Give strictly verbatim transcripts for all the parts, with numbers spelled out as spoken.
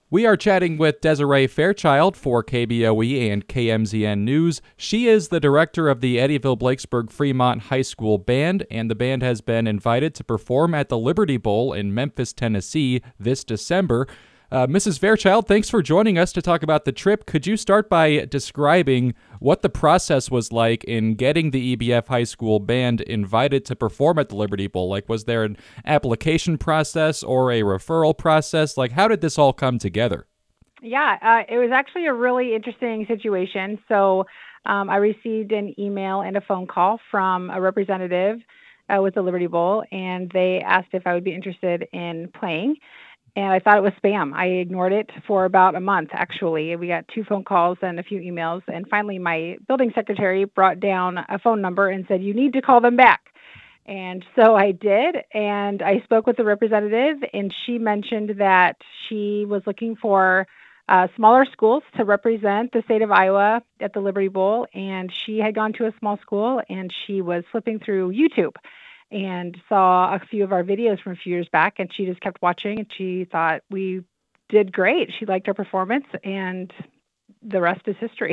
We are chatting with Desiree Fairchild for K B O E and K M Z N News. She is the director of the Eddyville-Blacksburg Fremont High School Band, and the band has been invited to perform at the Liberty Bowl in Memphis, Tennessee this December. Uh, Missus Fairchild, thanks for joining us to talk about the trip. Could you start by describing what the process was like in getting the E B F High School Band invited to perform at the Liberty Bowl? Like, was there an application process or a referral process? Like, how did this all come together? Yeah, uh, it was actually a really interesting situation. So um, I received an email and a phone call from a representative uh, with the Liberty Bowl, and they asked if I would be interested in playing. And I thought it was spam. I ignored it for about a month, actually. We got two phone calls and a few emails. And finally, my building secretary brought down a phone number and said, "You need to call them back." And so I did. And I spoke with the representative, and she mentioned that she was looking for uh, smaller schools to represent the state of Iowa at the Liberty Bowl. And she had gone to a small school, and she was flipping through YouTube and saw a few of our videos from a few years back, and she just kept watching, and she thought we did great. She liked our performance, and the rest is history.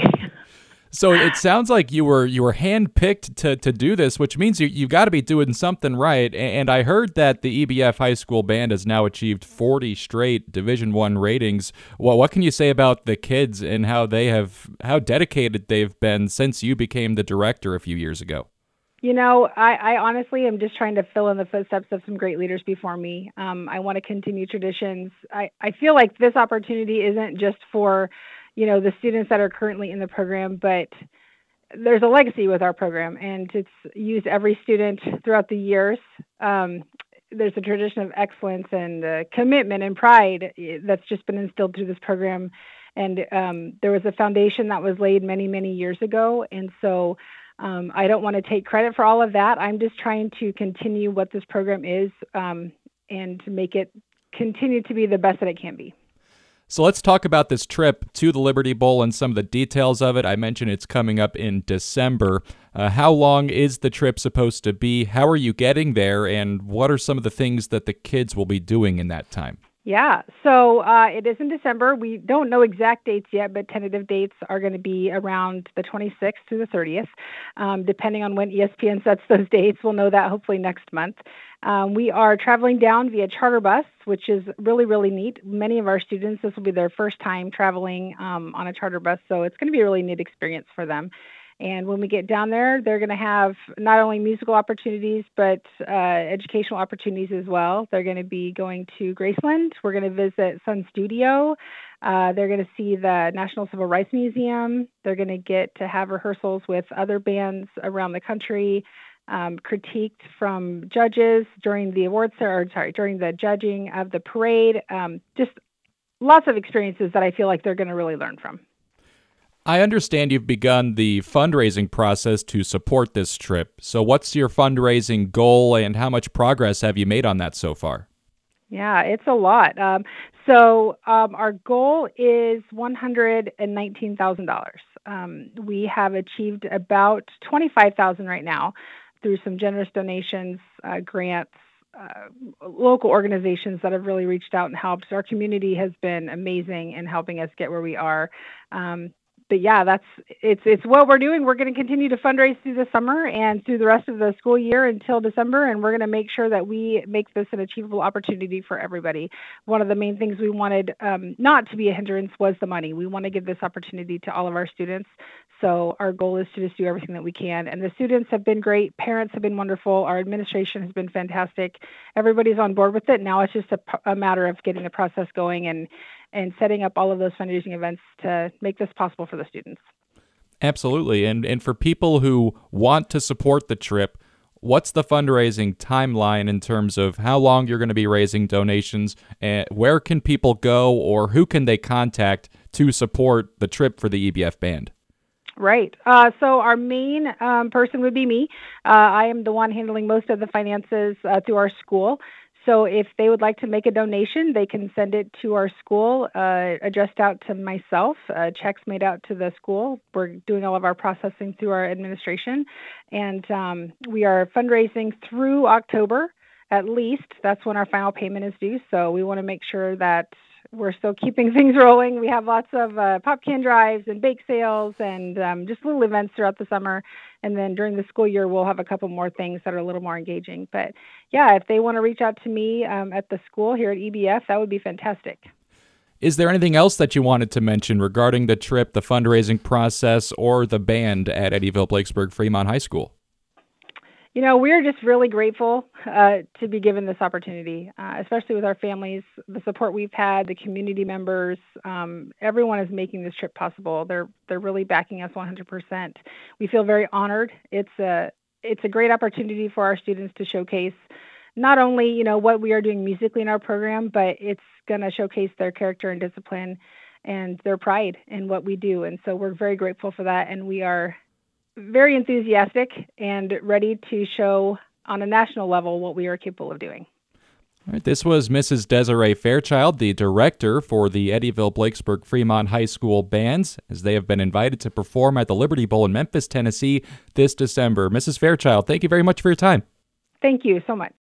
So it sounds like you were you were handpicked to to do this, which means you you got to be doing something right. And I heard that the E B F High School Band has now achieved forty straight Division One ratings. Well, what can you say about the kids and how they have how dedicated they've been since you became the director a few years ago? You know, I, I honestly am just trying to fill in the footsteps of some great leaders before me. Um, I want to continue traditions. I, I feel like this opportunity isn't just for, you know, the students that are currently in the program, but there's a legacy with our program, and it's used every student throughout the years. Um, there's a tradition of excellence and uh, commitment and pride that's just been instilled through this program. And um, there was a foundation that was laid many, many years ago. And so Um, I don't want to take credit for all of that. I'm just trying to continue what this program is um, and to make it continue to be the best that it can be. So let's talk about this trip to the Liberty Bowl and some of the details of it. I mentioned it's coming up in December. Uh, how long is the trip supposed to be? How are you getting there? And what are some of the things that the kids will be doing in that time? Yeah, so uh, it is in December. We don't know exact dates yet, but tentative dates are going to be around the twenty-sixth through the thirtieth. Um, depending on when E S P N sets those dates, we'll know that hopefully next month. Um, we are traveling down via charter bus, which is really, really neat. Many of our students, this will be their first time traveling um, on a charter bus, so it's going to be a really neat experience for them. And when we get down there, they're going to have not only musical opportunities, but uh, educational opportunities as well. They're going to be going to Graceland. We're going to visit Sun Studio. Uh, they're going to see the National Civil Rights Museum. They're going to get to have rehearsals with other bands around the country, um, critiqued from judges during the awards, or sorry, during the judging of the parade. Um, just lots of experiences that I feel like they're going to really learn from. I understand you've begun the fundraising process to support this trip. So what's your fundraising goal and how much progress have you made on that so far? Yeah, it's a lot. Um, so um, our goal is one hundred nineteen thousand dollars. Um, we have achieved about twenty-five thousand dollars right now through some generous donations, uh, grants, uh, local organizations that have really reached out and helped. Our community has been amazing in helping us get where we are. Um, But yeah, that's it's it's what we're doing. We're going to continue to fundraise through the summer and through the rest of the school year until December, and we're going to make sure that we make this an achievable opportunity for everybody. One of the main things we wanted um, not to be a hindrance was the money. We want to give this opportunity to all of our students. So our goal is to just do everything that we can. And the students have been great. Parents have been wonderful. Our administration has been fantastic. Everybody's on board with it. Now it's just a, a matter of getting the process going and and setting up all of those fundraising events to make this possible for the students. Absolutely. And and for people who want to support the trip, what's the fundraising timeline in terms of how long you're going to be raising donations, and where can people go or who can they contact to support the trip for the E B F Band? Right. Uh, so our main um, person would be me. Uh, I am the one handling most of the finances uh, through our school. So if they would like to make a donation, they can send it to our school, uh, addressed out to myself, uh, checks made out to the school. We're doing all of our processing through our administration. And um, we are fundraising through October, at least. That's when our final payment is due. So we want to make sure that we're still keeping things rolling. We have lots of uh, pop can drives and bake sales and um, just little events throughout the summer. And then during the school year, we'll have a couple more things that are a little more engaging. But yeah, if they want to reach out to me um, at the school here at E B F, that would be fantastic. Is there anything else that you wanted to mention regarding the trip, the fundraising process, or the band at Eddyville Blakesburg Fremont High School? You know, we're just really grateful uh, to be given this opportunity, uh, especially with our families, the support we've had, the community members. Um, everyone is making this trip possible. They're they're really backing us one hundred percent. We feel very honored. It's a it's a great opportunity for our students to showcase not only, you know, what we are doing musically in our program, but it's going to showcase their character and discipline and their pride in what we do. And so we're very grateful for that, and we are very enthusiastic and ready to show on a national level what we are capable of doing. All right, this was Missus Desiree Fairchild, the director for the Eddyville Blakesburg Fremont High School bands, as they have been invited to perform at the Liberty Bowl in Memphis, Tennessee this December. Missus Fairchild, thank you very much for your time. Thank you so much.